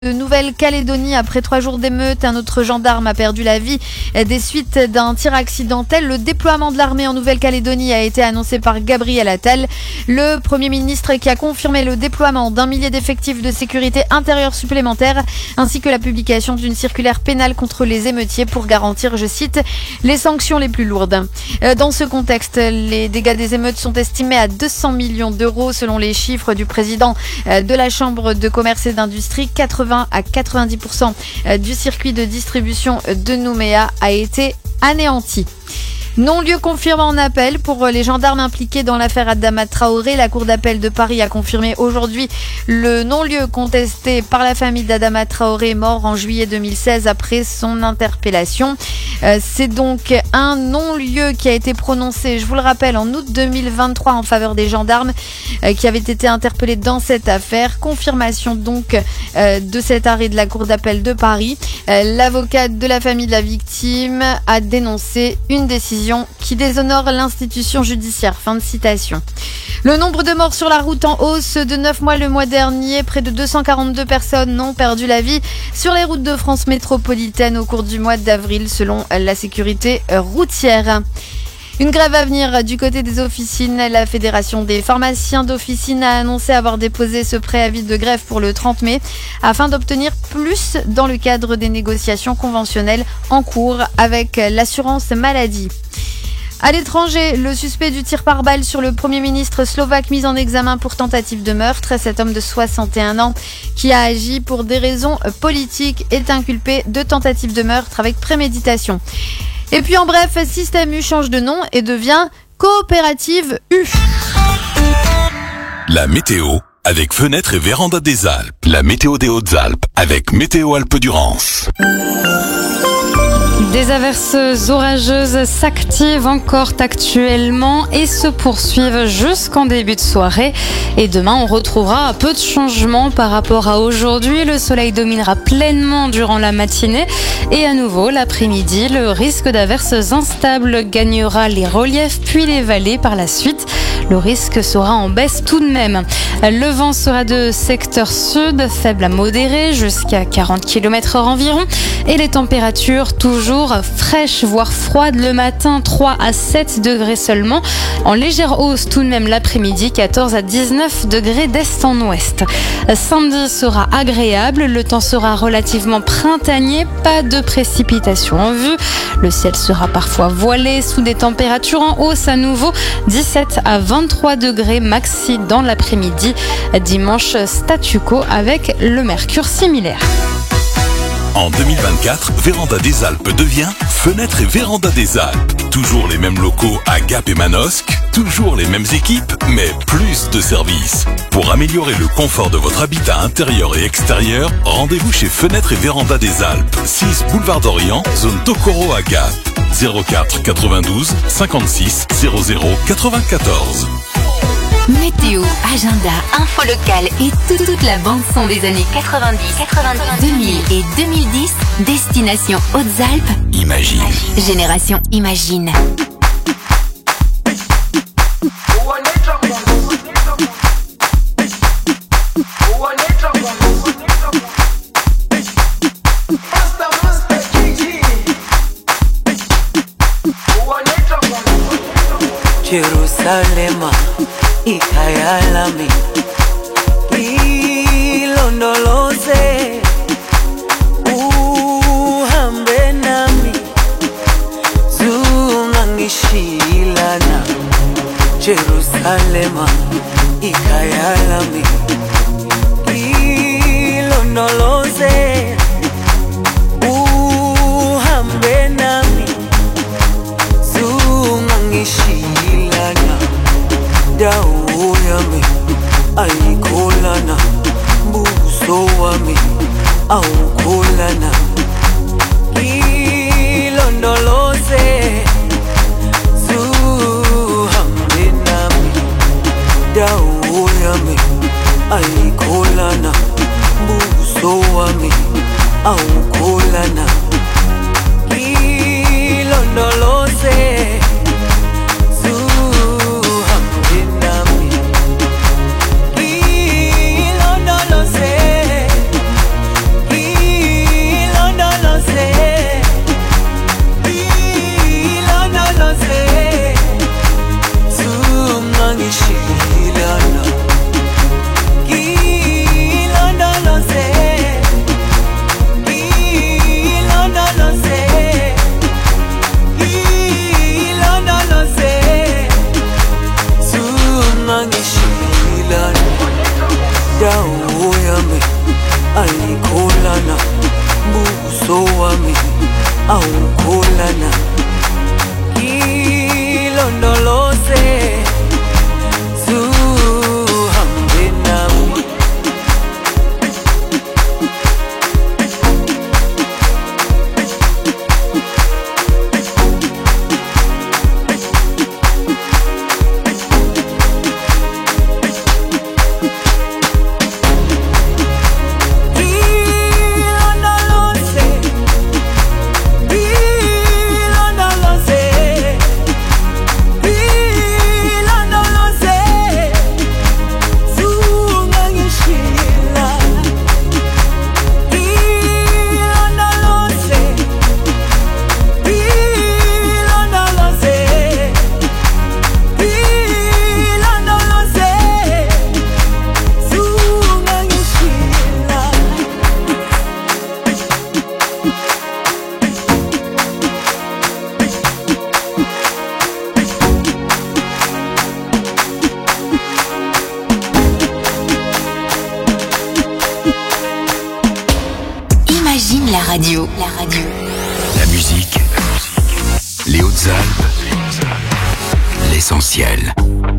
De Nouvelle-Calédonie, après 3 jours d'émeute, un autre gendarme a perdu la vie des suites d'un tir accidentel. Le déploiement de l'armée en Nouvelle-Calédonie a été annoncé par Gabriel Attal, le Premier ministre, qui a confirmé le déploiement d'1 millier d'effectifs de sécurité intérieure supplémentaires, ainsi que la publication d'une circulaire pénale contre les émeutiers pour garantir, je cite, les sanctions les plus lourdes. Dans ce contexte, les dégâts des émeutes sont estimés à 200 millions d'euros selon les chiffres du président de la Chambre de commerce et d'industrie. 80 à 90% du circuit de distribution de Nouméa a été anéanti. Non-lieu confirmé en appel pour les gendarmes impliqués dans l'affaire Adama Traoré. La Cour d'appel de Paris a confirmé aujourd'hui le non-lieu contesté par la famille d'Adama Traoré, mort en juillet 2016 après son interpellation. C'est donc un non-lieu qui a été prononcé, je vous le rappelle, en août 2023 en faveur des gendarmes qui avaient été interpellés dans cette affaire. Confirmation donc de cet arrêt de la Cour d'appel de Paris. L'avocate de la famille de la victime a dénoncé une décision qui déshonore l'institution judiciaire. Fin de citation. Le nombre de morts sur la route en hausse de 9 mois le mois dernier. Près de 242 personnes ont perdu la vie sur les routes de France métropolitaine au cours du mois d'avril, selon la sécurité routière. Une grève à venir du côté des officines. La Fédération des pharmaciens d'officine a annoncé avoir déposé ce préavis de grève pour le 30 mai afin d'obtenir plus dans le cadre des négociations conventionnelles en cours avec l'assurance maladie. À l'étranger, le suspect du tir par balle sur le Premier ministre slovaque mis en examen pour tentative de meurtre, cet homme de 61 ans qui a agi pour des raisons politiques, est inculpé de tentative de meurtre avec préméditation. Et puis en bref, Système U change de nom et devient Coopérative U. La météo avec Fenêtres et Vérandas des Alpes. La météo des Hautes-Alpes avec Météo Alpes-Durance. Des averses orageuses s'activent encore actuellement et se poursuivent jusqu'en début de soirée. Et demain, on retrouvera peu de changements par rapport à aujourd'hui. Le soleil dominera pleinement durant la matinée. Et à nouveau, l'après-midi, le risque d'averses instables gagnera les reliefs puis les vallées par la suite. Le risque sera en baisse tout de même. Le vent sera de secteur sud, faible à modéré, jusqu'à 40 km/h environ. Et les températures toujours fraîches, voire froides le matin, 3 à 7 degrés seulement. En légère hausse tout de même l'après-midi, 14 à 19 degrés d'est en ouest. Samedi sera agréable, le temps sera relativement printanier, pas de précipitations en vue. Le ciel sera parfois voilé sous des températures en hausse à nouveau, 17 à 23 degrés maxi dans l'après-midi. Dimanche, statu quo avec le mercure similaire. En 2024, Véranda des Alpes devient Fenêtres et Vérandas des Alpes. Toujours les mêmes locaux à Gap et Manosque, toujours les mêmes équipes, mais plus de services. Pour améliorer le confort de votre habitat intérieur et extérieur, rendez-vous chez Fenêtres et Vérandas des Alpes, 6 boulevard d'Orient, zone Tokoro à Gap. 04 92 56 00 94. Météo, agenda, info locale et toute la bande-son des années 90, 2000 et 2010, destination Hautes-Alpes. Imagine. Génération Imagine. Jerusalema ikayalami ilondoloze uhambe nami zungangishilana Jerusalema ikayalami ilondoloze uhambe nami zungangishilana dawo yami ayikholana buso wami awukholana ilondoloze zuhambe nami dawo yami ayikholana buso wami awukholana ilondoloze ayikholana buso wami awukholana ilondoloze zuhambe nami La radio. La musique. Les Hautes-Alpes. L'essentiel.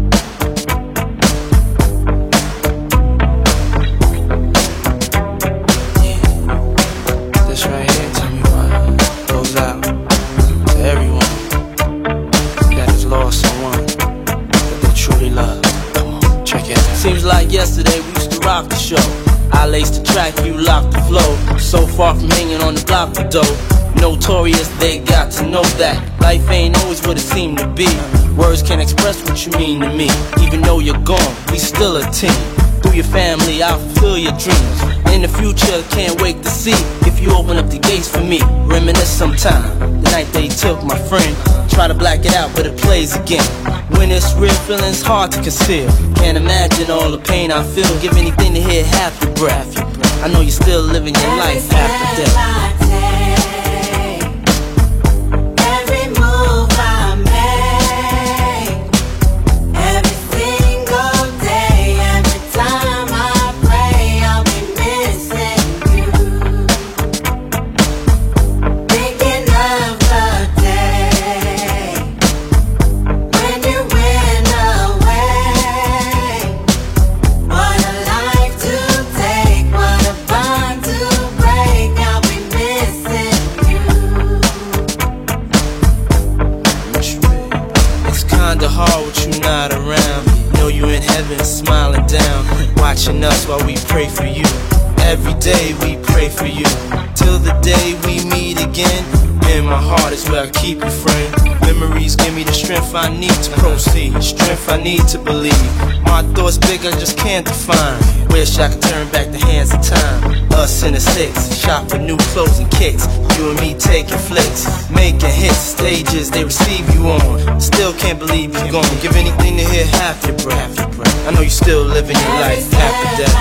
This right here, tell me why. Goes out to everyone that has lost someone that they truly love. Come on, check it out. Seems like yesterday we used to rock the show. I laced the track, you locked the flow. So far from hanging on the block for dough. Notorious, they got to know that life ain't always what it seemed to be. Words can't express what you mean to me. Even though you're gone, we still a team. Through your family, I'll fulfill your dreams. In the future, can't wait to see if you open up the gates for me. Reminisce sometime, the night they took my friend. Try to black it out, but it plays again. When it's real, feeling's hard to conceal. Can't imagine all the pain I feel. Give anything to hear half your breath. I know you're still living your life after death. Watching us while we pray for you. Every day we pray for you. Till the day we meet again. In my heart is where I keep you, friend. Memories give me the strength I need to proceed. Strength I need to believe. My thoughts big, I just can't define. Wish I could turn back the hands of time. Us in the six, shop for new clothes and kicks. You and me taking flicks, making hits. Stages they receive you on. Still can't believe you're gone. Give anything to hear half your breath. I know you're still living your life after death.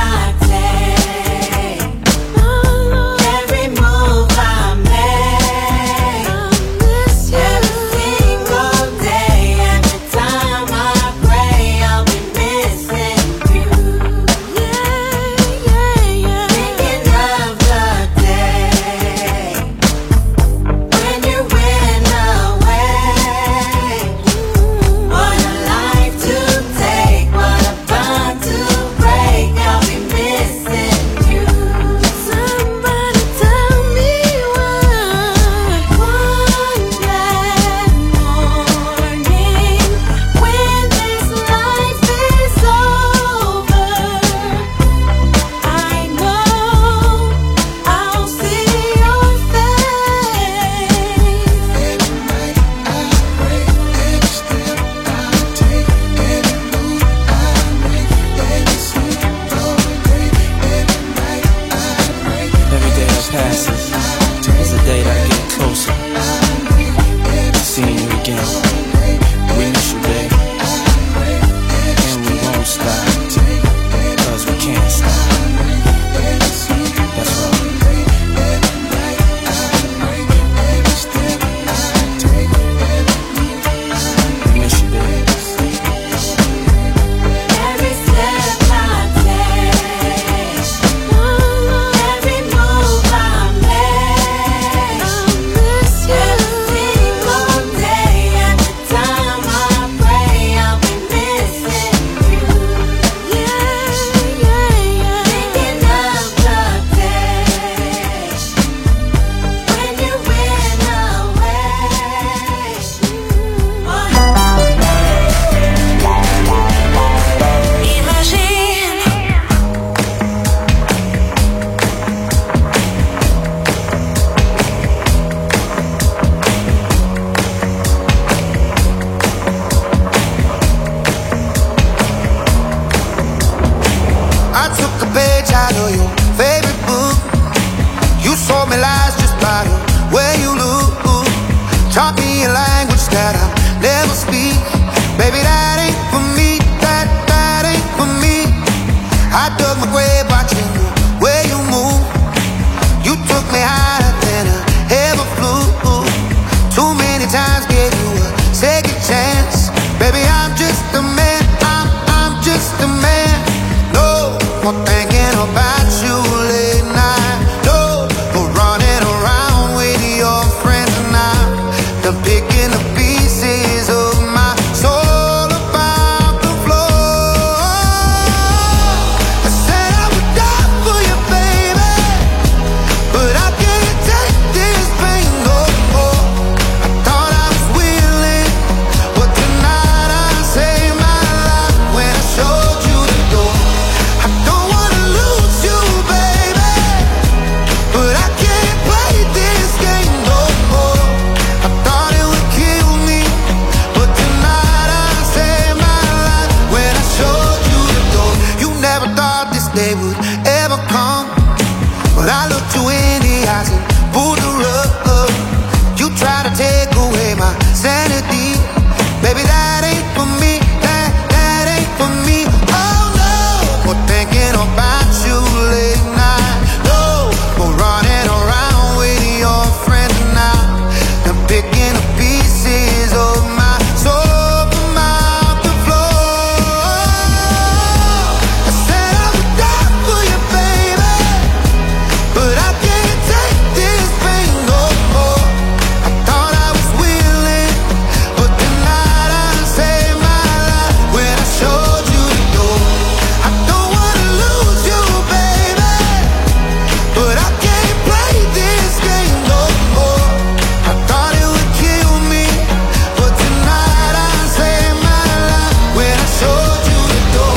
looked you in the eyes and pulled the rug. You try to take away my sanity. Baby, that ain't for me, that ain't for me. Oh no, for thinking about you late night. No, for running around with your friends now. I'm picking up pieces of my soul from out the floor. I said I would die for you, baby, but I can't take this pain no more. I thought I was willing, but tonight I saved my life when I showed you the door. I don't wanna lose you, baby, but I can't play this game no more. I thought it would kill me, but tonight I saved my life when I showed you the door.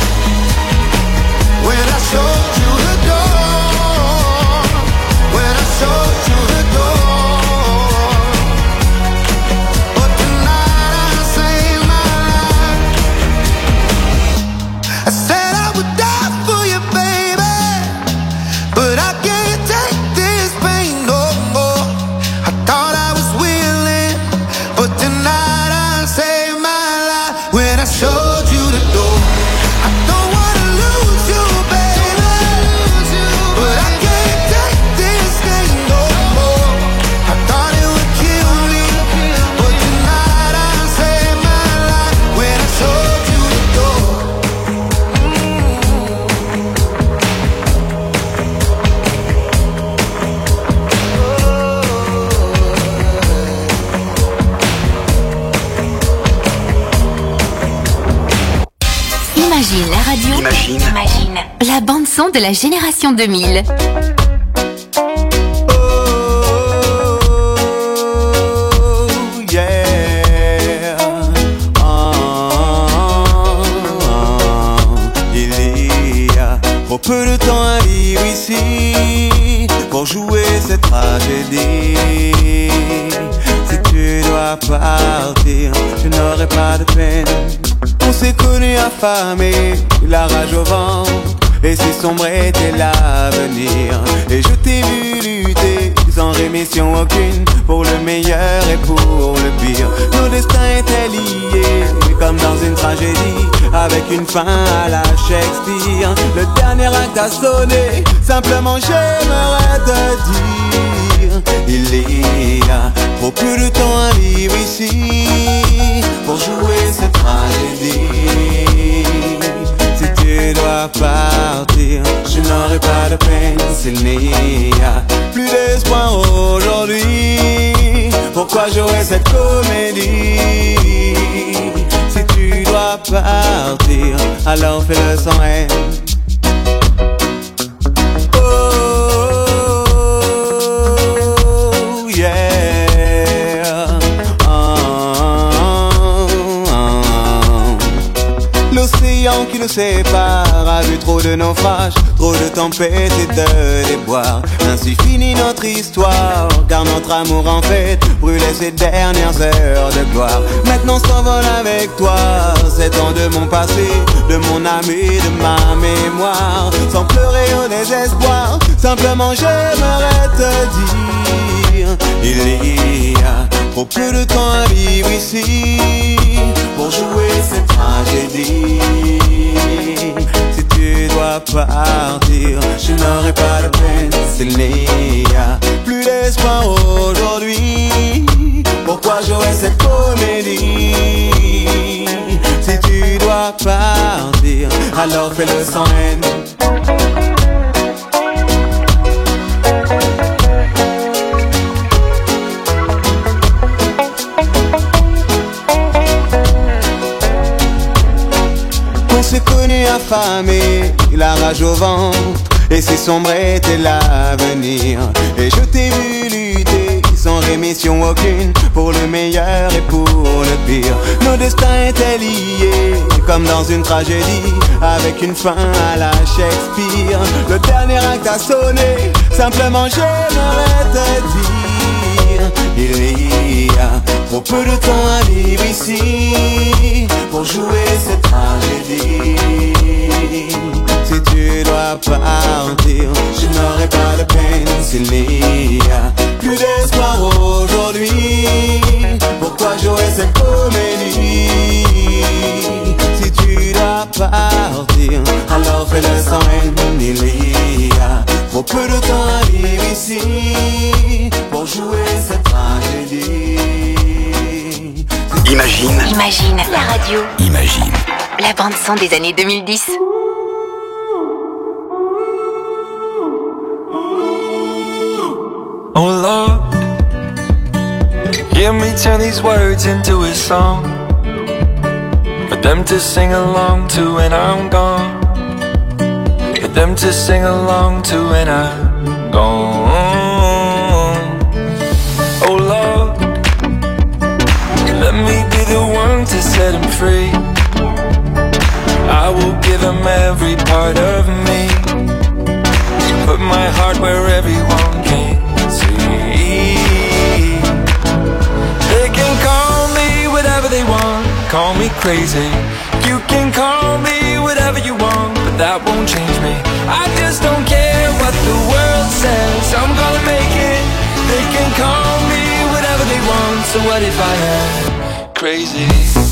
When I showed you the door. When I showed you the door. But tonight I saved my life. I said I would die for you, baby, but I can't take this pain no more. I thought I was willing, but tonight I saved my life when I showed you the door. I don't wanna lose you, baby, but I can't take this pain no more. I thought it would kill me, but tonight I saved my life when I showed you the door. Imagine la radio. Imagine la bande son de la génération 2000. Oh, yeah. Il y a trop peu de temps à vivre ici pour jouer cette tragédie. Si tu dois partir, je n'aurai pas de peine. On s'est connus affamés, la rage au ventre, et si sombre était l'avenir. Et je t'ai vu lutter sans rémission aucune, pour le meilleur et pour le pire. Nos destins étaient liés, comme dans une tragédie, avec une fin à la Shakespeare. Le dernier acte a sonné, simplement j'aimerais te dire, il y a trop peu de temps à vivre ici pour jouer cette tragédie. Si tu dois partir, je n'aurai pas de peine. S'il n'y a plus d'espoir aujourd'hui, pourquoi jouer cette comédie? Si tu dois partir, alors fais-le sans haine. L'océan qui nous sépare a vu trop de naufrages, trop de tempêtes et de déboires. Ainsi finit notre histoire, car notre amour en fait brûlait ses dernières heures de gloire. Maintenant s'envole avec toi ces temps de mon passé, de mon âme et de ma mémoire. Sans pleurer au désespoir, simplement j'aimerais te dire, il y a trop peu de temps à vivre ici pour jouer cette tragédie. Si tu dois partir, je n'aurai pas de peine. S'il n'y a plus d'espoir aujourd'hui, pourquoi jouer cette comédie? Si tu dois partir, alors fais-le sans haine. On s'est connus affamés, la rage au ventre, et si sombre était l'avenir. Et je t'ai vu lutter sans rémission aucune, pour le meilleur et pour le pire. Nos destins étaient liés, comme dans une tragédie, avec une fin à la Shakespeare. Le dernier acte a sonné, simplement j'aimerais te dire, Il y a trop peu de temps à vivre ici pour jouer cette tragédie. Si tu dois partir, je n'aurai pas de peine s'il n'y a plus d'espoir aujourd'hui. Pourquoi jouer cette comédie? Si tu dois partir, alors fais-le sans haine. Il y a trop peu de temps à vivre ici pour jouer cette tragédie. Imagine la radio. Imagine. La bande son des années 2010. Oh Lord, hear me turn these words into a song for them to sing along to when I'm gone. For them to sing along to when I'm gone. Oh Lord, let me be the one to set him free. I will give him every part of me. Put my heart where everyone can see. They can call me whatever they want, call me crazy. You can call me whatever you want, but that won't change me. I just don't care what the world says, I'm gonna make it. They can call me whatever they want, so what if I am crazy?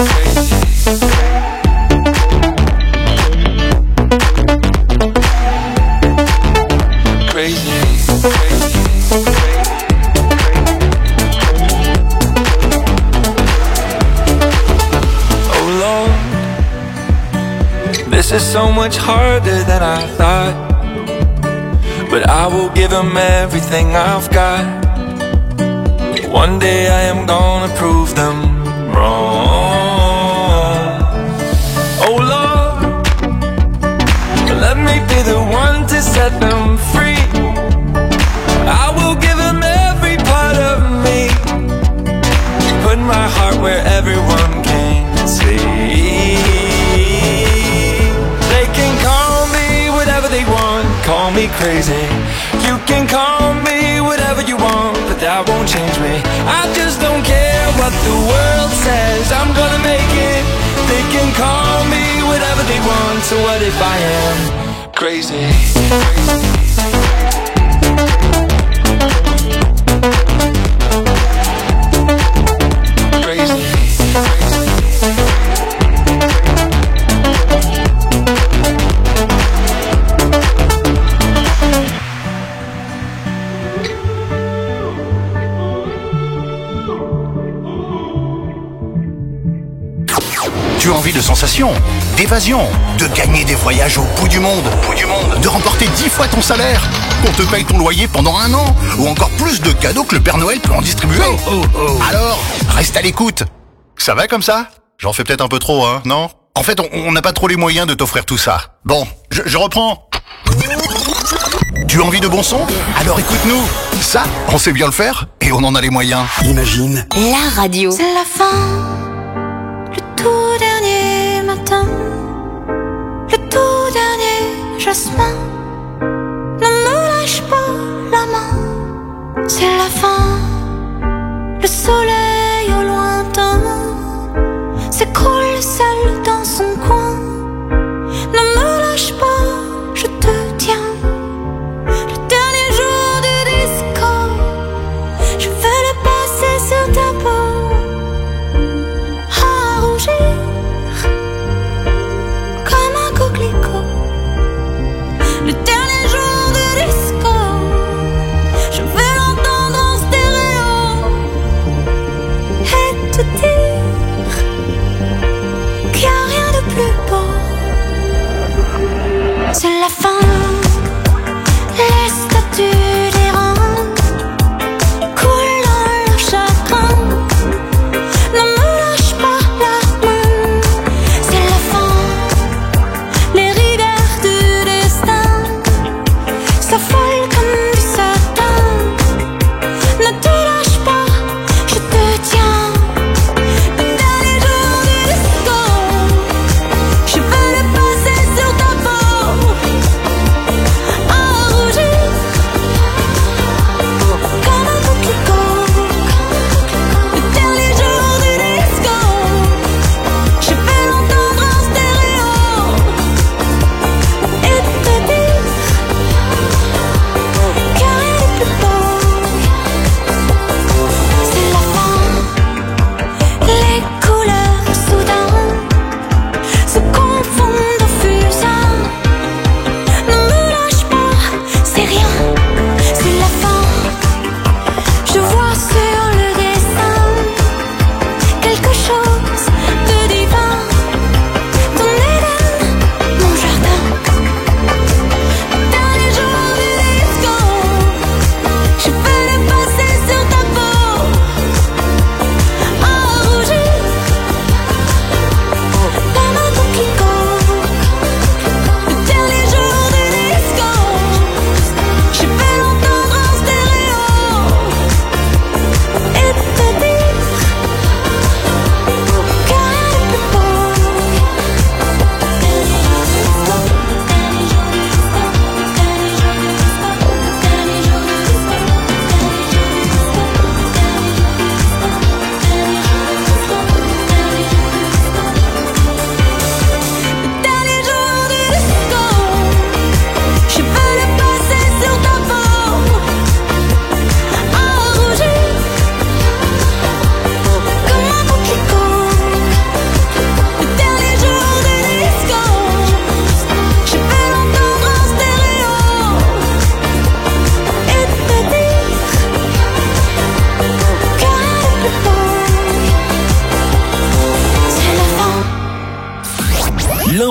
Oh Lord, this is so much harder than I thought, but I will give him everything I've got. One day I am gonna prove them wrong. Oh Lord, let me be the one to set them free. I will give him every part of me. Put my heart where everyone can see. They can call me whatever they want, call me crazy. You can call me whatever you want, but that won't change me. I just don't care what the world says, I'm gonna make it. They can call me whatever they want, so what if I am crazy? Tu as envie de sensations, d'évasion, de gagner des voyages au bout du monde, de remporter 10 fois ton salaire, qu'on te paye ton loyer pendant 1 an, ou encore plus de cadeaux que le Père Noël peut en distribuer. Alors, reste à l'écoute. Ça va comme ça? J'en fais peut-être un peu trop, hein, non? En fait, on n'a pas trop les moyens de t'offrir tout ça. Bon, je reprends. Tu as envie de bon son? Alors écoute-nous. Ça, on sait bien le faire, et on en a les moyens. Imagine. La radio. C'est la fin. Le tout dernier matin, le tout dernier jasmin. Ne me lâche pas la main. C'est la fin. Le soleil au lointain s'écroule seul dans son coin. Ne me lâche pas, je te tiens. Le dernier jour du disco, je vais le passer sur ta peau. Comme un coquelicot. Le dernier jour du disco, je vais l'entendre en stéréo.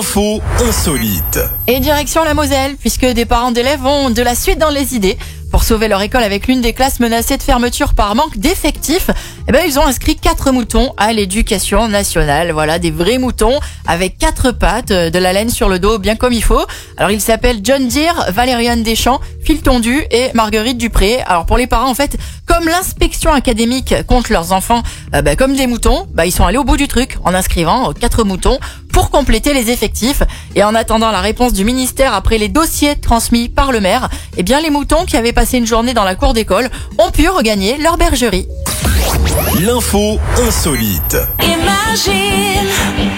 L'info insolite. Et direction la Moselle, puisque des parents d'élèves ont de la suite dans les idées. Pour sauver leur école avec l'une des classes menacées de fermeture par manque d'effectifs, ils ont inscrit 4 moutons à l'éducation nationale. Voilà, des vrais moutons avec 4 pattes, de la laine sur le dos bien comme il faut. Alors ils s'appellent John Deere, Valériane Deschamps, Phil Tondu et Marguerite Dupré. Alors pour les parents, en fait, comme l'inspection académique compte leurs enfants comme des moutons, ils sont allés au bout du truc en inscrivant 4 moutons pour compléter les effectifs. Et en attendant la réponse du ministère après les dossiers transmis par le maire, les moutons qui avaient passé une journée dans la cour d'école ont pu regagner leur bergerie. L'info insolite. Imagine.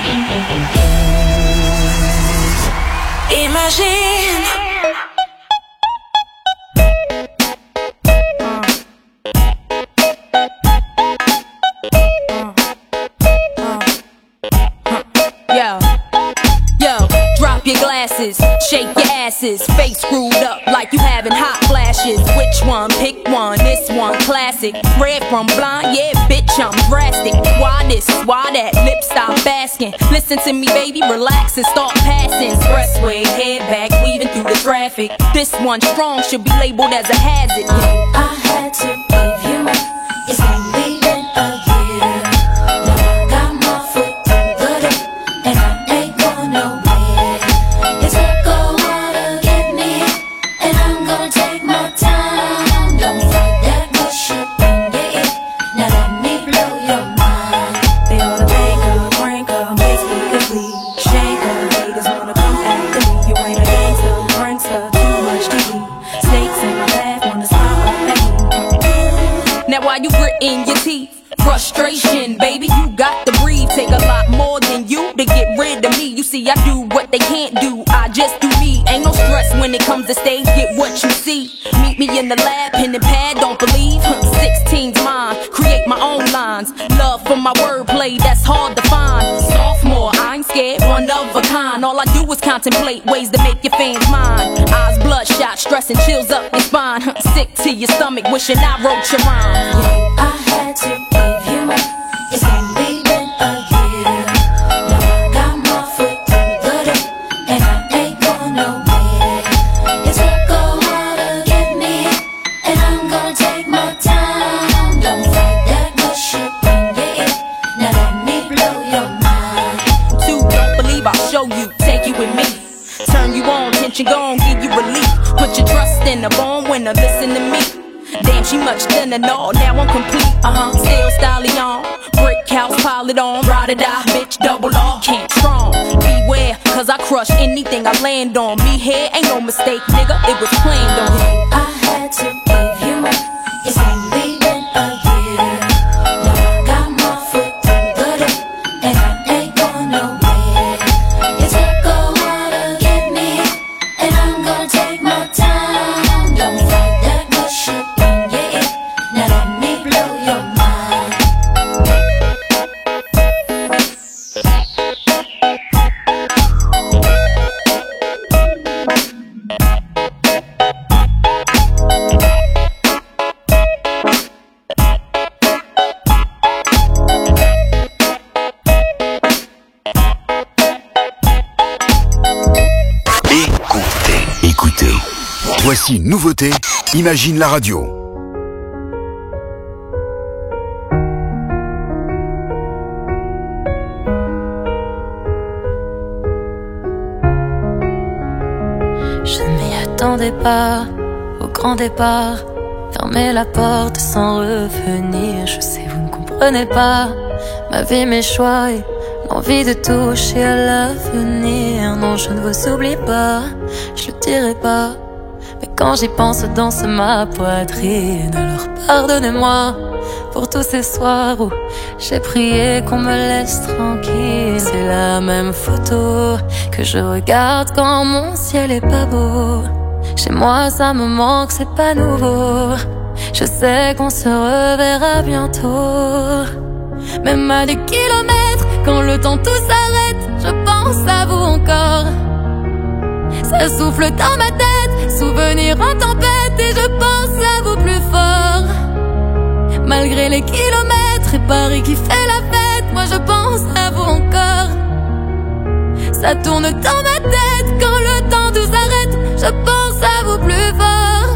Drop your glasses, shake your asses, face screwed up like you having hot flashes. Which one? Pick one, this one classic. Red from blind, yeah, bitch, I'm drastic. Why this, why that, lip stop asking. Listen to me, baby, relax and start passing. Expressway, head back, weaving through the traffic. This one strong should be labeled as a hazard. I had to give you my, it's only been a year. Now I got my foot through the door, and I ain't going nowhere. It's work go hard to get me, and I'm gonna take my time. Don't fight that bullshit when you're it. Now let me blow your mind. They ought to make her, break her, basically shake her. Haters wanna come after me. You ain't a gangster, prankster, too much to eat. Snakes in my path, wanna stop my pain. Now why you gritting your teeth? Frustration, baby, you got to breathe. Take a lot more than you to get rid of me. You see, I do what they can't do, I just do me. Ain't no stress when it comes to stage, get what you see. Meet me in the lab, pen and pad, don't believe 16's mine, create my own lines. Love for my wordplay, that's hard to find. Sophomore, I ain't scared, one of a kind. All I do is contemplate ways to make your fans mine. Eyes bloodshot, stress and chills up your spine. Sick to your stomach, wishing I wrote your rhyme. I had to give you my, it's only been a year. Now I got my foot through the door, and I ain't going nowhere. It's work go hard to get me, and I'm gonna take my time. Don't fight that bullshit when you're it. Now let me blow your mind. Two, don't believe I'll show you, take you with me. Turn you on, tension gone, give you relief. Put your trust in the bone winner, listen to me. Damn, she much thinner, no, now I'm complete. Still stallion, brick house, pile it on. Ride or die, bitch, double R, can't strong. Beware, cause I crush anything I land on. Me here ain't no mistake, nigga, it was planned on. I had to give you my, it's only been a year. Now I got my foot through the door, and I ain't going nowhere. It's work go hard to get me, and I'm gonna take my time. Don't fight that bullshit when you're it. Now let me blow your mind. Écoutez. Voici une nouveauté. Imagine la radio. Je ne m'y attendais pas au grand départ. Fermer la porte sans revenir. Je sais, vous ne comprenez pas ma vie, mes choix et l'envie de toucher à l'avenir. Non, je ne vous oublie pas, je le dirai pas. Mais quand j'y pense, danse ma poitrine. Alors pardonnez-moi pour tous ces soirs où j'ai prié qu'on me laisse tranquille. C'est la même photo que je regarde quand mon ciel est pas beau. Chez moi ça me manque, c'est pas nouveau. Je sais qu'on se reverra bientôt. Même à des kilomètres, quand le temps tout s'arrête, je pense à vous encore. Ça souffle dans ma tête, souvenir en tempête, et je pense à vous plus fort. Malgré les kilomètres et Paris qui fait la fête, moi je pense à vous encore. Ça tourne dans ma tête quand le temps nous arrête. Je pense à vous plus fort.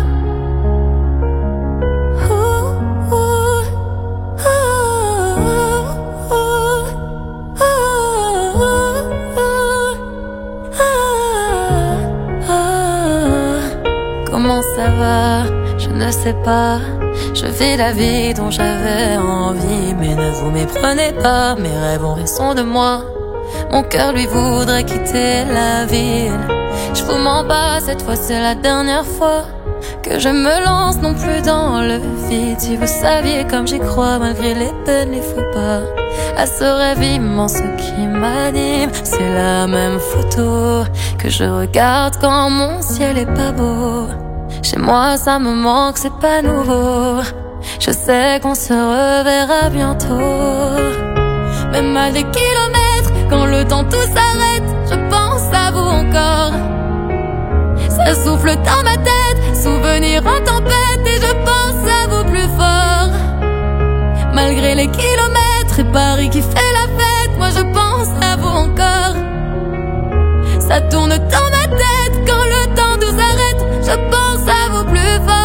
Comment ça va? Je ne sais pas. Je vis la vie dont j'avais envie. Mais ne vous méprenez pas, mes rêves ont raison de moi. Mon cœur lui voudrait quitter la ville. Je vous mens pas, cette fois c'est la dernière fois que je me lance non plus dans le vide. Si vous saviez comme j'y crois malgré les peines, les faux pas, à ce rêve immense qui m'anime. C'est la même photo que je regarde quand mon ciel est pas beau. Chez moi ça me manque, c'est pas nouveau. Je sais qu'on se reverra bientôt. Même à des kilomètres, quand le temps tout s'arrête, je pense à vous encore. Ça souffle dans ma tête, souvenir en tempête, et je pense à vous plus fort. Malgré les kilomètres et Paris qui fait la fête, moi je pense à vous encore. Ça tourne dans ma tête quand le temps nous arrête, je pense à vous plus fort.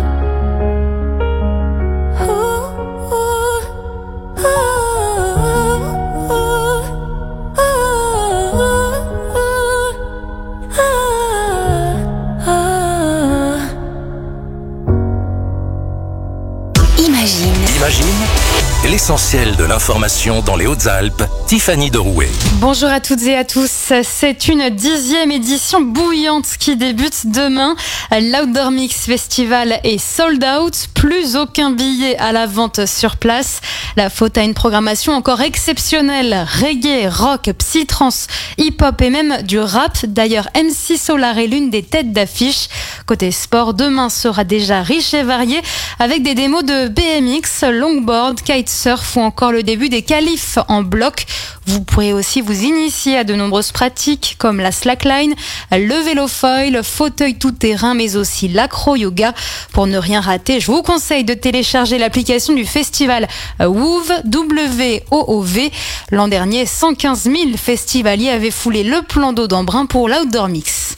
Imagine l'essentiel de l'information dans les Hautes-Alpes, Tiffany Derouet. Bonjour à toutes et à tous, c'est une 10e édition bouillante qui débute demain. L'Outdoor Mix Festival est sold out, plus aucun billet à la vente sur place. La faute à une programmation encore exceptionnelle, reggae, rock, psytrance, hip-hop et même du rap. D'ailleurs, MC Solar est l'une des têtes d'affiche. Côté sport, demain sera déjà riche et varié avec des démos de BMX, longboard, kitesurf ou encore le début des qualifs en bloc. Vous pourrez aussi vous initier à de nombreuses pratiques comme la slackline, le vélofoil, fauteuil tout-terrain, mais aussi l'acro-yoga. Pour ne rien rater, je vous conseille de télécharger l'application du festival WOOV, W-O-O-V. L'an dernier, 115 000 festivaliers avaient foulé le plan d'eau d'Embrun pour l'Outdoor Mix.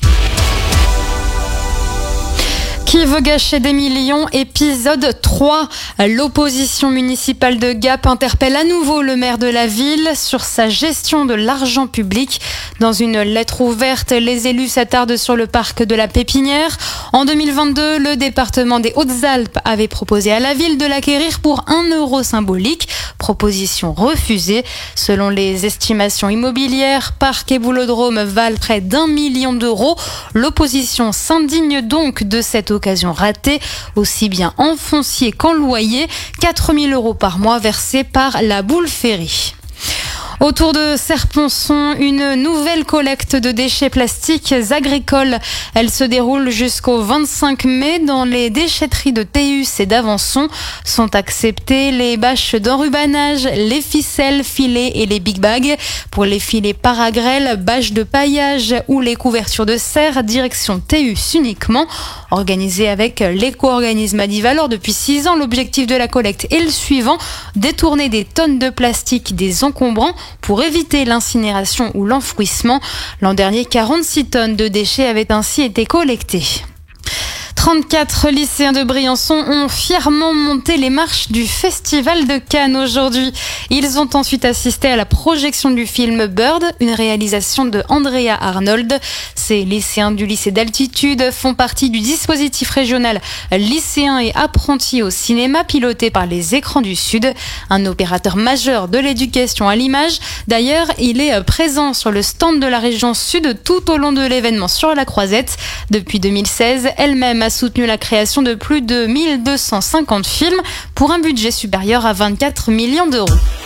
Qui veut gâcher des millions? Épisode 3. L'opposition municipale de Gap interpelle à nouveau le maire de la ville sur sa gestion de l'argent public. Dans une lettre ouverte, les élus s'attardent sur le parc de la Pépinière. En 2022, le département des Hautes-Alpes avait proposé à la ville de l'acquérir pour 1 euro symbolique. Proposition refusée. Selon les estimations immobilières, parc et boulodrome valent près d'1 million d'euros. L'opposition s'indigne donc de cette occasion ratée, aussi bien en foncier qu'en loyer, 4 000 euros par mois versés par la Boule Ferry. Autour de Serponçon, une nouvelle collecte de déchets plastiques agricoles. Elle se déroule jusqu'au 25 mai dans les déchetteries de Théus et d'Avançon. Sont acceptées les bâches d'enrubanage, les ficelles, filets et les big bags. Pour les filets paragrèles, bâches de paillage ou les couvertures de serre, direction Théus uniquement. Organisée avec l'éco-organisme Adivalor depuis 6 ans, l'objectif de la collecte est le suivant: détourner des tonnes de plastique des encombrants pour éviter l'incinération ou l'enfouissement. L'an dernier, 46 tonnes de déchets avaient ainsi été collectées. 34 lycéens de Briançon ont fièrement monté les marches du Festival de Cannes aujourd'hui. Ils ont ensuite assisté à la projection du film Bird, une réalisation de Andrea Arnold. Ces lycéens du lycée d'altitude font partie du dispositif régional lycéens et apprentis au cinéma piloté par les Écrans du Sud, un opérateur majeur de l'éducation à l'image. D'ailleurs, il est présent sur le stand de la région Sud tout au long de l'événement sur la Croisette. Depuis 2016, elle-même a soutenu la création de plus de 1250 films pour un budget supérieur à 24 millions d'euros.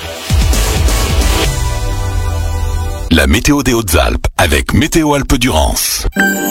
La météo des Hautes-Alpes avec Météo Alpes-Durance.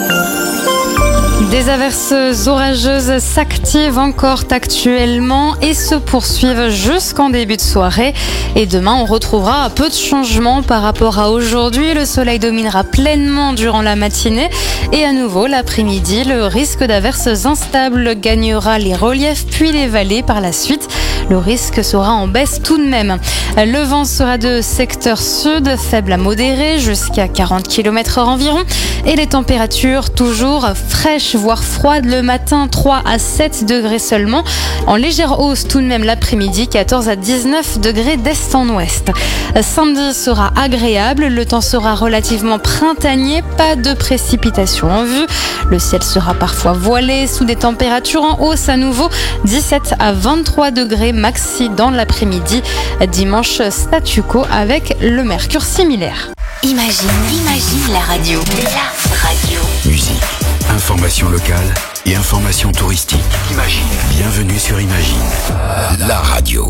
Des averses orageuses s'activent encore actuellement et se poursuivent jusqu'en début de soirée. Et demain, on retrouvera peu de changements par rapport à aujourd'hui. Le soleil dominera pleinement durant la matinée et à nouveau l'après-midi, le risque d'averses instables gagnera les reliefs puis les vallées par la suite. Le risque sera en baisse tout de même. Le vent sera de secteur sud, faible à modéré, jusqu'à 40 km/h environ. Et les températures toujours fraîches, voire froides le matin, 3 à 7 degrés seulement. En légère hausse tout de même l'après-midi, 14 à 19 degrés d'est en ouest. Samedi sera agréable, le temps sera relativement printanier, pas de précipitations en vue. Le ciel sera parfois voilé sous des températures en hausse à nouveau, 17 à 23 degrés maxi dans l'après-midi. Dimanche, statu quo avec le mercure similaire. Imagine la radio. La radio. Musique, information locale et information touristique. Imagine. Bienvenue sur Imagine, la radio.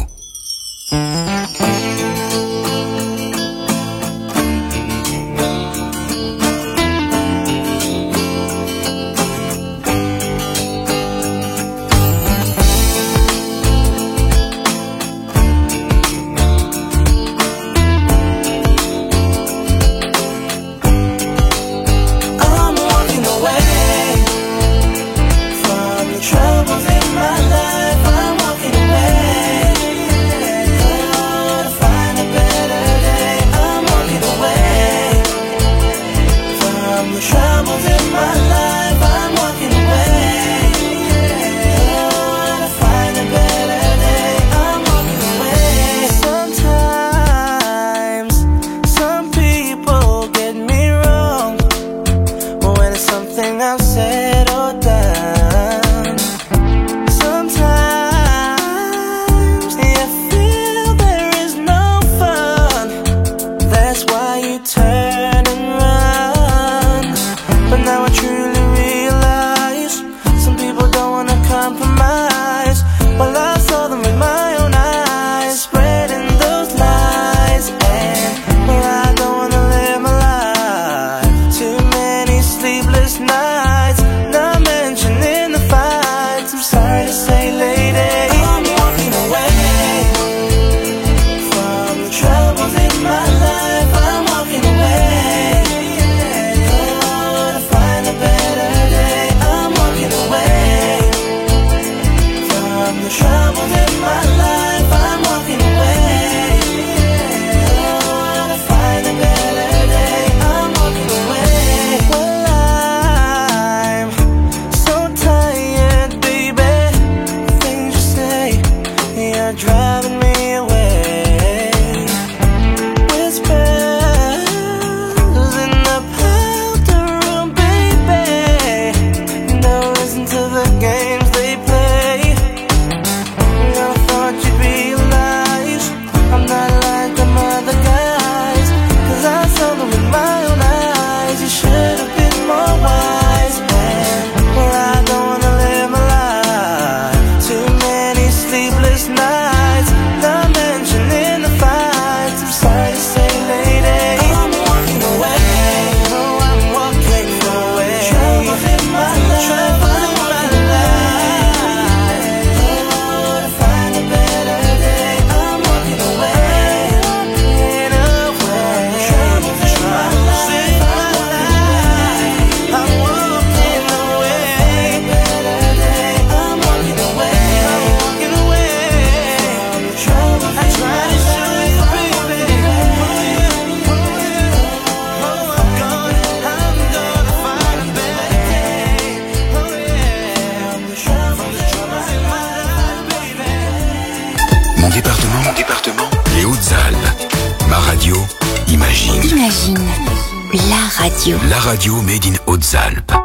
La radio made in Hautes-Alpes.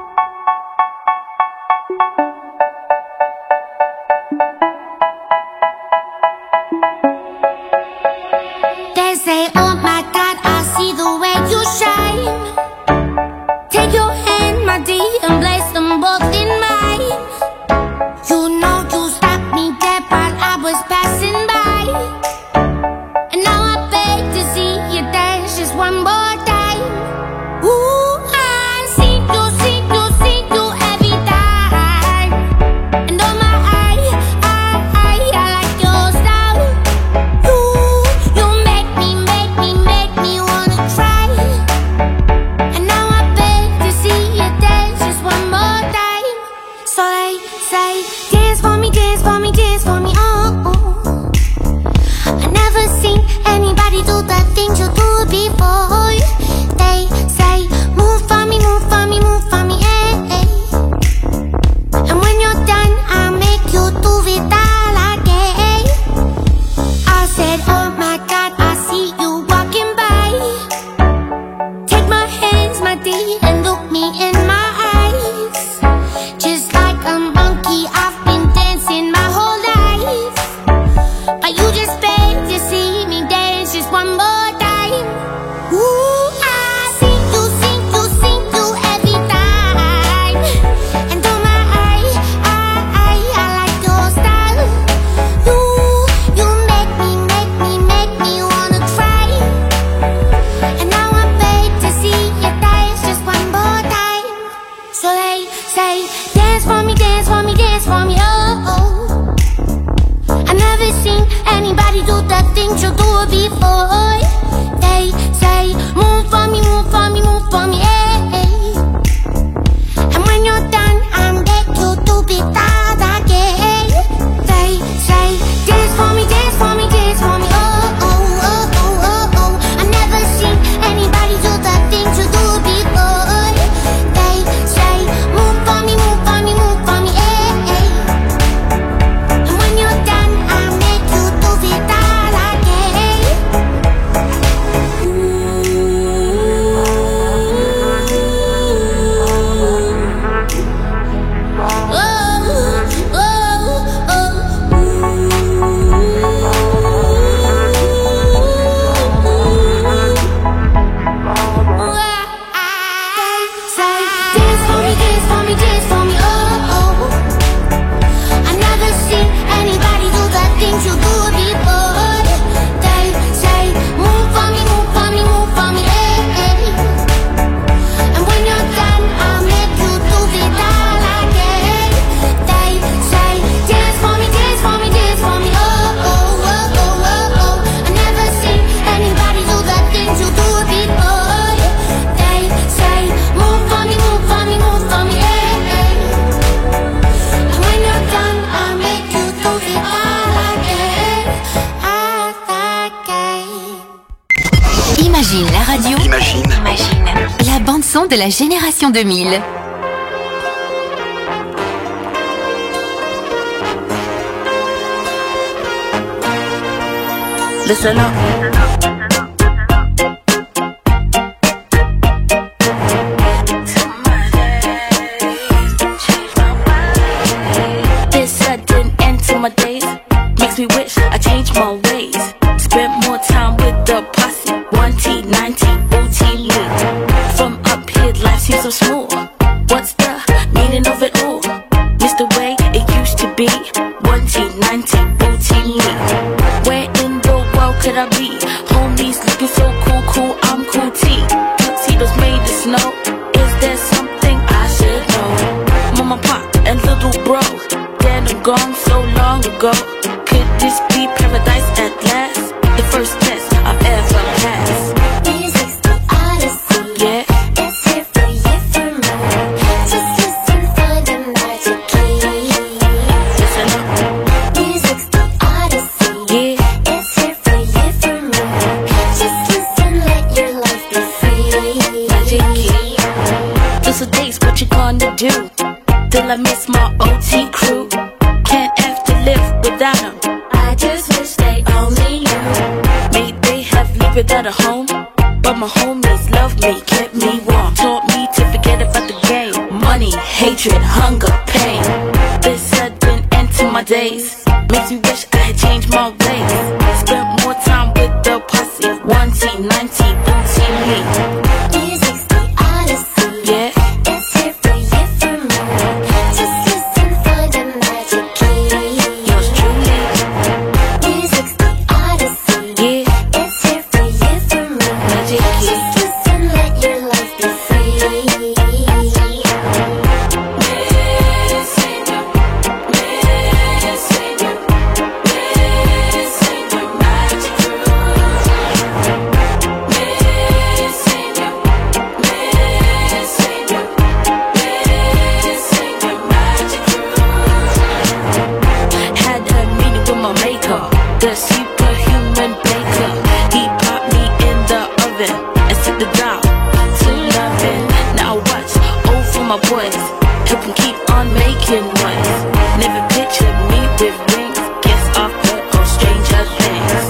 They say, oh my God, I see the way you shine. Take your hand, my dear, and place them both in mine. You know you stopped me dead while I was passing by. And now I beg to see you dance just one more time. Ooh, I see you anybody do the things you do before. They say, move for me, move for me, move for me, hey. And when you're done, I beg you to be that again. They say, dance for me, dance for me, dance for me, oh, oh, oh, oh, oh, oh. I've never seen anybody do the things you do before. They say, move for me, move for me, move for me, hey. And when you're done, I make you do it all again. Imagine la radio. Imagine la bande son de la génération 2000. Listen up. This sudden end to my days makes me wish I changed my ways. Spent more time with the posse. 1T, 90, booty me. From up here, life seems so small. What's the meaning of it all? Miss the way it used to be. 1T, 90, booty me. Where in the world could I be? Homies looking so cool, cool, I'm cool T. Tuxedos made of snow. Is there something I should know? Mama, pop, and little bro, dead and gone so long ago. Could this be paradise at last? The first test I've ever passed. Music's the odyssey. Yeah. It's here for you, for me. Just listen for the magic key. Listen up. Music's the odyssey. Yeah. It's here for you, for me. Just listen, let your life be free. Magic key. Those are days, what you gonna do? Till I miss my OT crew. Can't have to live without them. I just wish they only knew. May they have lived without a home, but my homies loved me, kept me warm, taught me to forget about the game. Money, hatred, hunger, pain. This sudden end to my days makes me wish I had changed my ways. Spent more time with the posse. 1T, 90, booty me. Music's the odyssey. Yeah. It's here for you, for me. Just listen for the magic key. Yours truly. Music's the odyssey. Yeah. It's here for you, for me. Magic key. Just listen, let your life be free. Had a meeting with my maker, the superhuman baker. He popped me in the oven and set the dial to loving. Now I watch over my boys, help them keep on making noise. Never pictured me with rings, guess I've heard of stranger things.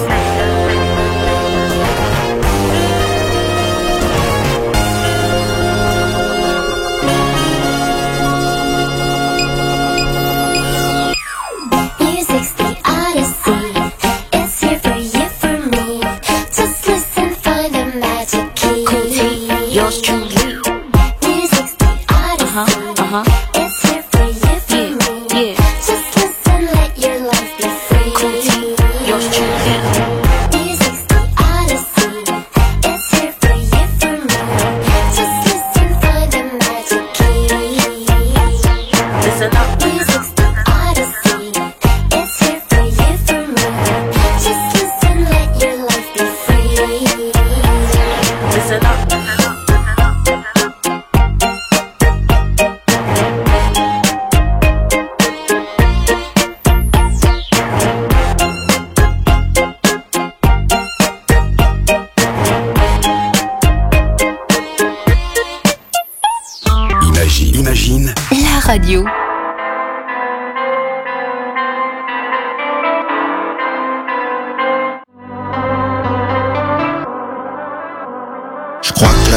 Music's the odyssey. It's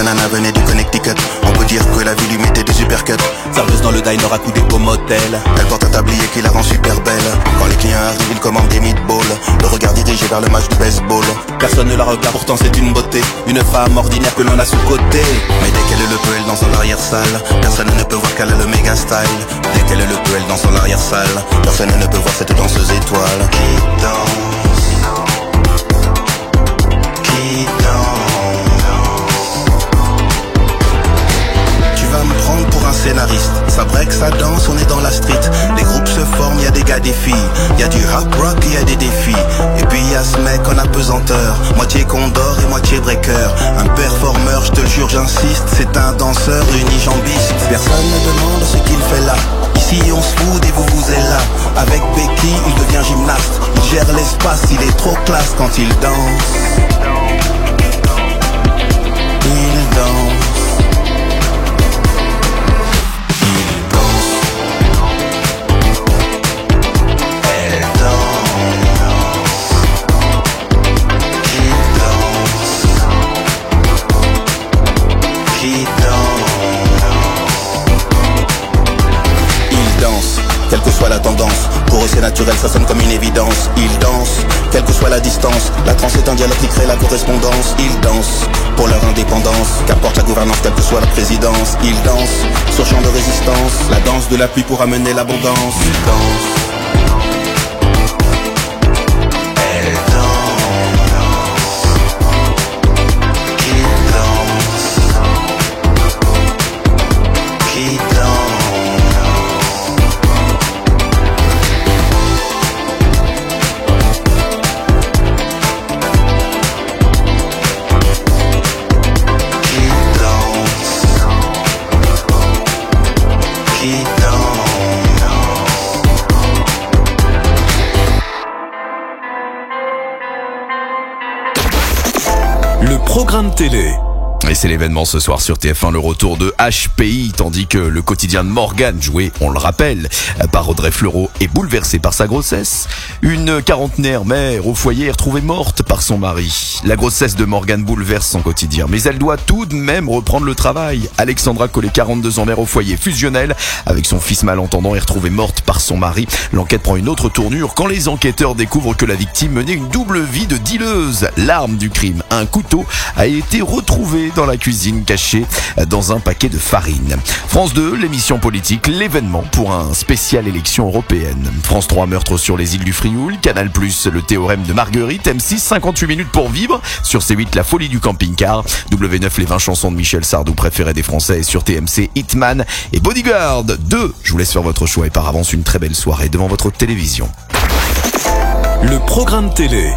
nana venait du Connecticut. On peut dire que la vie lui mettait des supercuts. Serveuse dans le diner à coups au motel. Elle porte un tablier qui la rend super belle. Quand les clients arrivent, ils commandent des meatballs. Le regard dirigé vers le match du baseball. Personne ne la regarde, pourtant c'est une beauté. Une femme ordinaire que l'on a sous-côté. Mais dès qu'elle le peut, elle danse dans l'arrière-salle. Personne ne peut voir qu'elle a le méga style. Dès qu'elle le peut, elle danse dans l'arrière-salle. Personne ne peut voir cette danseuse étoile. Qui danse, qui danse. Tu vas me prendre pour un scénariste. Ça break, ça danse, on est dans la street. Les groupes se forment, y a des gars, des filles. Y a du rap rock, y a des défis. Et puis y a ce mec en apesanteur, moitié condor et moitié breaker. Un performeur, je te le jure, j'insiste. C'est un danseur unijambiste. Personne ne demande ce qu'il fait là. Ici on se fout et vous êtes là. Avec Becky, il devient gymnaste. Il gère l'espace, il est trop classe quand il danse. Il danse. Quelle que soit la tendance, pour eux c'est naturel, ça sonne comme une évidence. Ils dansent, quelle que soit la distance. La trance est un dialogue qui crée la correspondance. Ils dansent pour leur indépendance, qu'apporte la gouvernance, quelle que soit la présidence. Ils dansent sur champ de résistance, la danse de la pluie pour amener l'abondance. Ils dansent. Programme télé. Et c'est l'événement ce soir sur TF1, le retour de HPI, tandis que le quotidien de Morgane, joué, on le rappelle, par Audrey Fleurot, est bouleversé par sa grossesse. Une quarantenaire mère au foyer est retrouvée morte par son mari. La grossesse de Morgane bouleverse son quotidien, mais elle doit tout de même reprendre le travail. Alexandra Collet, 42 ans, mère au foyer fusionnel, avec son fils malentendant, est retrouvée morte par son mari. L'enquête prend une autre tournure quand les enquêteurs découvrent que la victime menait une double vie de dealeuse. L'arme du crime, un couteau, a été retrouvé dans la cuisine, caché dans un paquet de farine. France 2, l'émission politique, l'événement pour un spécial élection européenne. France 3, meurtre sur les îles du Frioul. Canal+, le théorème de Marguerite. M6, 58 minutes pour vivre. Sur C8, la folie du camping-car. W9, les 20 chansons de Michel Sardou préférées des Français. Et sur TMC, Hitman et Bodyguard 2. Je vous laisse faire votre choix et par avance une très belle soirée devant votre télévision. Le programme télé.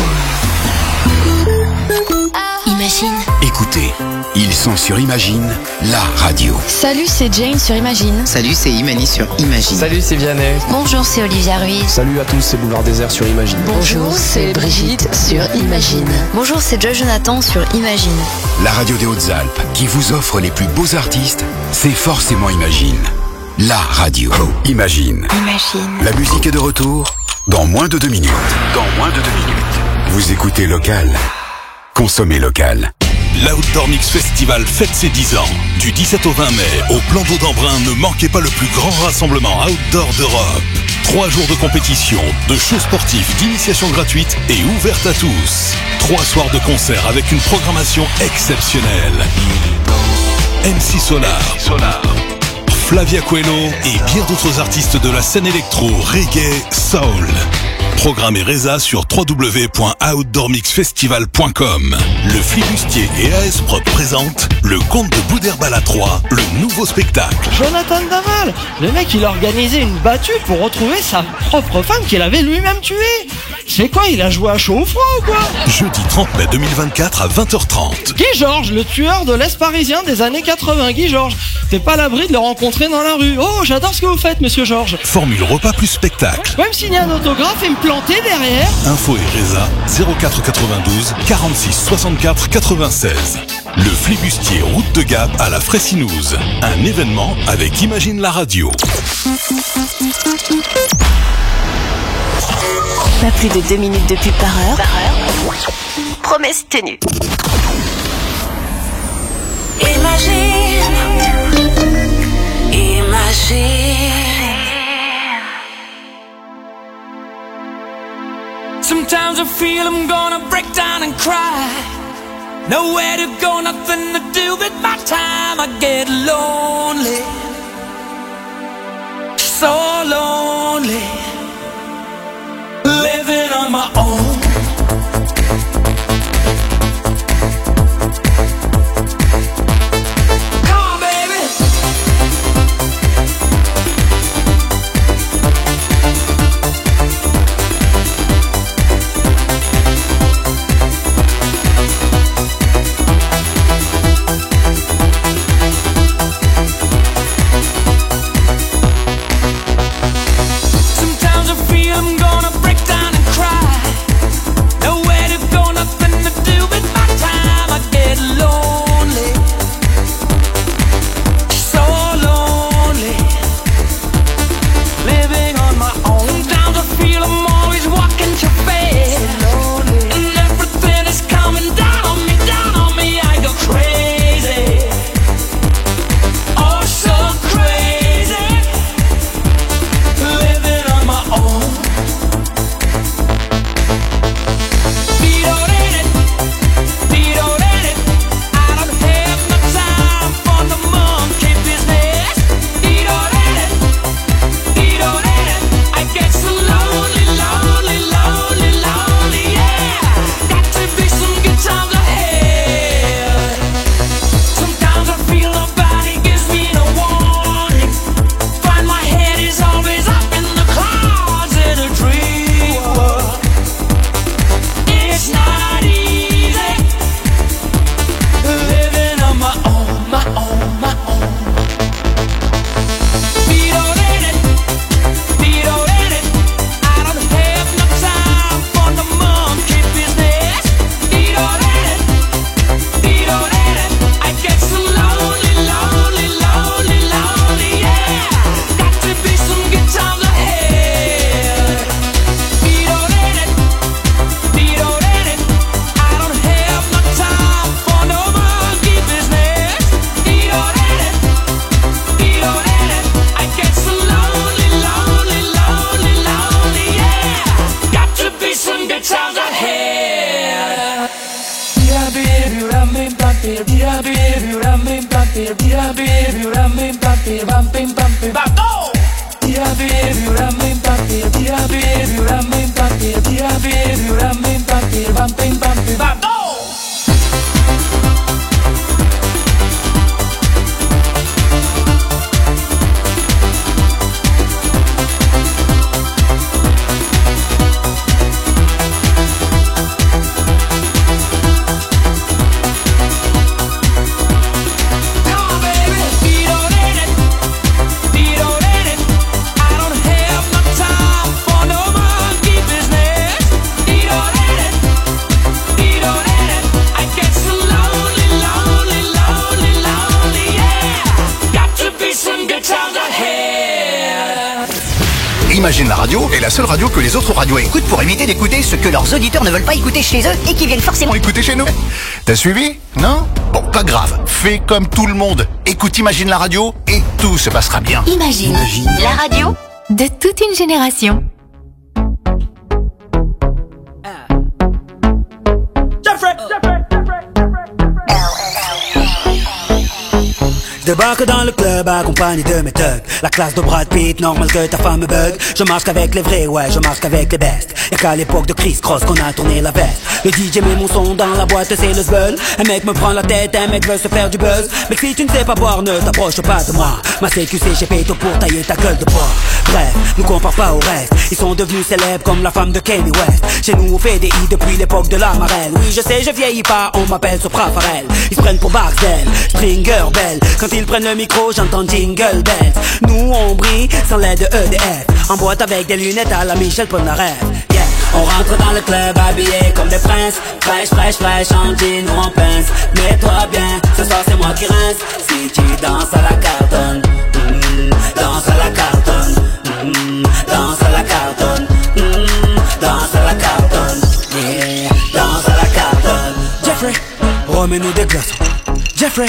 Imagine. Écoutez, ils sont sur Imagine, la radio. Salut, c'est Jane sur Imagine. Salut, c'est Imani sur Imagine. Salut, c'est Vianney. Bonjour, c'est Olivia Ruiz. Salut à tous, c'est Boulevard Désert sur Imagine. Bonjour, c'est Brigitte sur Imagine. Bonjour, c'est Joe Jonathan sur Imagine. La radio des Hautes-Alpes qui vous offre les plus beaux artistes, c'est forcément Imagine. La radio. Imagine. Imagine. La musique est de retour dans moins de 2 minutes. Vous écoutez Local. Consommez local. L'Outdoor Mix Festival fête ses 10 ans. Du 17 au 20 mai, au plan d'eau d'Embrun, ne manquez pas le plus grand rassemblement outdoor d'Europe. 3 jours de compétition, de shows sportifs, d'initiation gratuite et ouverte à tous. 3 soirs de concert avec une programmation exceptionnelle. MC Solar, Flavia Coelho et bien d'autres artistes de la scène électro, reggae, soul. Programme et résa sur www.outdoormixfestival.com. Le Flibustier et AS Prod présentent Le Comte de Boudherbal à 3, le nouveau spectacle. Jonathan Daval, le mec il a organisé une battue pour retrouver sa propre femme qu'il avait lui-même tuée. C'est quoi, il a joué à chaud ou froid ou quoi? Jeudi 30 mai 2024 à 20h30. Guy Georges, le tueur de l'Est parisien des années 80. Guy Georges, t'es pas à l'abri de le rencontrer dans la rue. Oh, j'adore ce que vous faites, monsieur Georges. Formule repas plus spectacle. Vous pouvez me signer un autographe et me planter derrière? Info et résa 04 92 46 64 96. Le Flibustier route de Gap à la Fressinouse. Un événement avec Imagine la radio. Pas plus de 2 minutes de pub par heure. Promesse tenue. Sometimes I feel I'm gonna break down and cry. Nowhere to go, nothing to do with my time. I get lonely, so lonely, living on my own. Imagine la radio est la seule radio que les autres radios écoutent pour éviter d'écouter ce que leurs auditeurs ne veulent pas écouter chez eux et qui viennent forcément écouter chez nous. T'as suivi? Non? Bon, pas grave. Fais comme tout le monde. Écoute Imagine la radio et tout se passera bien. Imagine. La radio de toute une génération. Je débarque dans le club accompagné de mes thugs. La classe de Brad Pitt, normal que ta femme me bug. Je marche qu'avec les vrais, ouais, je marche qu'avec les bestes. Y'a qu'à l'époque de Chris Cross qu'on a tourné la veste. Le DJ met mon son dans la boîte, c'est le zbeul. Un mec me prend la tête, un mec veut se faire du buzz. Mais si tu ne sais pas boire, ne t'approche pas de moi. Ma CQC, j'ai payé tout pour tailler ta gueule de porc. Bref, nous compare pas au reste. Ils sont devenus célèbres comme la femme de Kanye West. Chez nous on fait des i depuis l'époque de la marelle. Oui je sais, je vieillis pas, on m'appelle Sopra Farel. Ils se prennent pour Barcel, Stringer Bell. Quand ils prennent le micro, j'entends Jingle Bells. Nous on brille sans l'aide de EDF. En boîte avec des lunettes à la Michel Polnareff. Yeah. On rentre dans le club habillé comme des princes. Fraîche, fraîche, fraîche, en jean ou en pince. Mets-toi bien, ce soir c'est moi qui rince. Si tu danses à la cartonne, danse à la cartonne, danse à la cartonne, danse à la cartonne, yeah, danse à la cartonne. Jeffrey, remets-nous des glaçons. Jeffrey,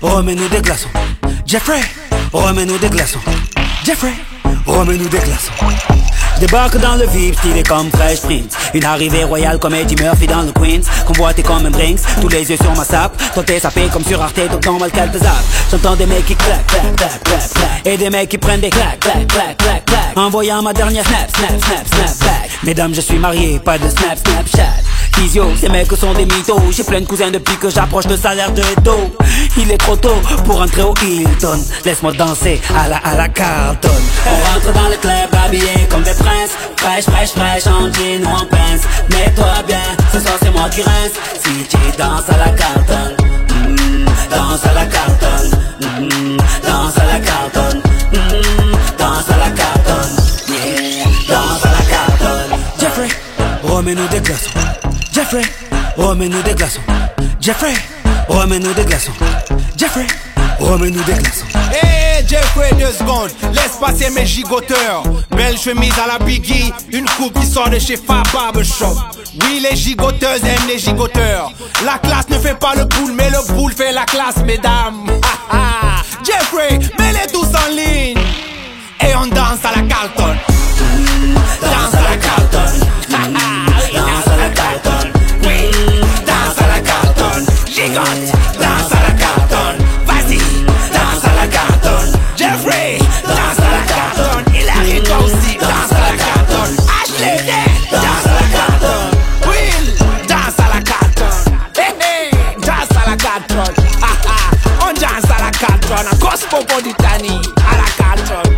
remets-nous des glaçons. Jeffrey, remets-nous des glaçons. Jeffrey, remets-nous des glaçons. Débarque dans le VIP, stylé comme Fresh Prince. Une arrivée royale comme Eddie Murphy dans le Queens. Convoité comme un Brinks, tous les yeux sur ma sape. Toi t'es sapé comme sur Arte, donc normal qu'elle te zappe. J'entends des mecs qui claquent, claquent, claquent, claquent, claquent. Et des mecs qui prennent des claques, claques, claques, claques, claques. Envoyant ma dernière snap, snap, snap, snap back. Mesdames, je suis marié, pas de snap, snapchat. Physio, ces mecs sont des mythos. J'ai plein de cousins depuis que j'approche le salaire de Edo. Il est trop tôt pour entrer au Hilton. Laisse-moi danser à la Carlton. On rentre dans le club habillé comme des princes. Fraîche, fraîche, fraîche, en jean ou en pince. Mets-toi bien, ce soir c'est moi qui rince. Si tu danses à la Carlton, danse à la Carlton, danse à la Carlton, danse à la Carlton, yeah, danse à la Carlton. Jeffrey, remets-nous des glaçons. Jeffrey, remets-nous des glaçons. Jeffrey, remets-nous des glaçons. Jeffrey, remets-nous des glaçons. Hey Jeffrey, 2 secondes, laisse passer mes gigoteurs. Belle chemise à la Biggie, une coupe qui sort de chez Fab Barbershop. Oui, les gigoteuses aiment les gigoteurs. La classe ne fait pas le boule, mais le boule fait la classe, mesdames. Jeffrey, mets-les tous en ligne. Et on danse à la Carlton. Danse à la Carlton. Danse à la Carlton. Oui, danse à la Carlton. Gigote, danse à la Carlton. Vas-y, danse à la Carlton. Jeffrey, danse à la Carlton. Hilary toi aussi, danse à la Carlton. Ashley, danse à la Carlton. Will, danse à la Carlton. Hey, hey, danse à la Carlton. On danse à la Carlton. A Cosmopolitani à la Carlton.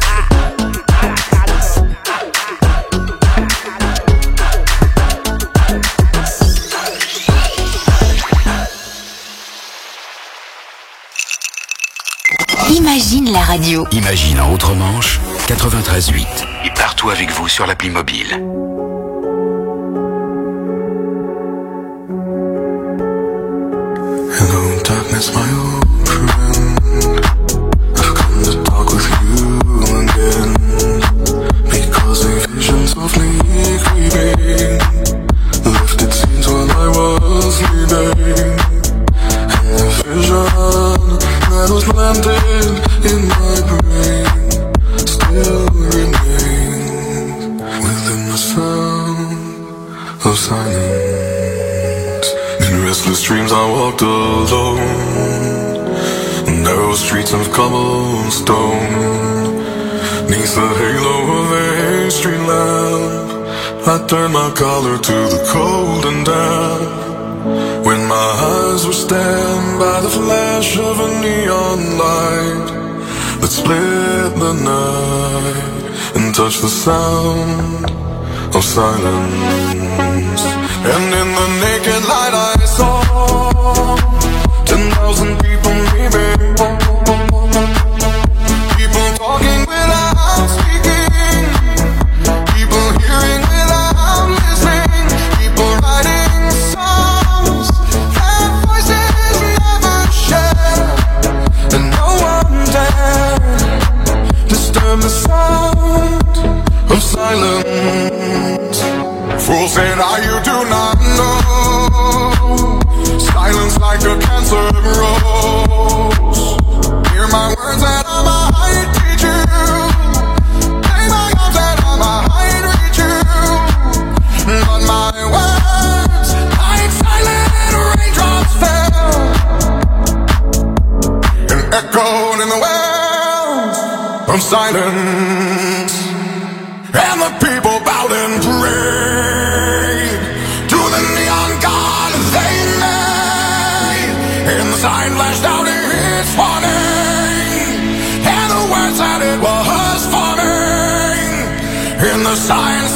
Imagine la radio. Imagine en Outre-Manche, 93.8. Et partout avec vous sur l'appli mobile. Hello darkness, my old friend. I've come to talk with you again. Because a vision softly creeping left its scenes while I was sleeping. And the vision that was planted in my brain still remains within the sound of silence. In restless dreams I walked alone, narrow streets of cobblestone. Neath the halo of a street lamp, I turned my collar to the cold and damp. When my eyes were stabbed by the flash of a neon light that split the night and touched the sound of silence. And in the naked light I saw 10,000 people leaving, people talking without speaking, people hearing without listening, people writing songs that voices never share, and no one dared disturb the sound of silence. Fool said you do not know, silence like a cancer grows. Hear my words and I might teach you, play my arms and I might reach you, but my words like silent raindrops fell and echoed in the wells of silence. And the people bowed and prayed to the neon god they made. And the sign flashed out its warning, and the words that it was forming. In the sign